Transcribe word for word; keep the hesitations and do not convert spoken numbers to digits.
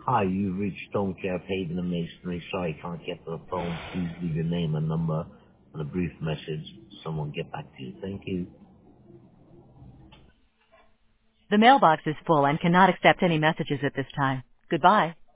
Hi, you've reached Stonecare Paving and Masonry. Sorry, can't get to the phone. Please leave your name and number and a brief message. Someone get back to you. Thank you. The mailbox is full and cannot accept any messages at this time. Goodbye.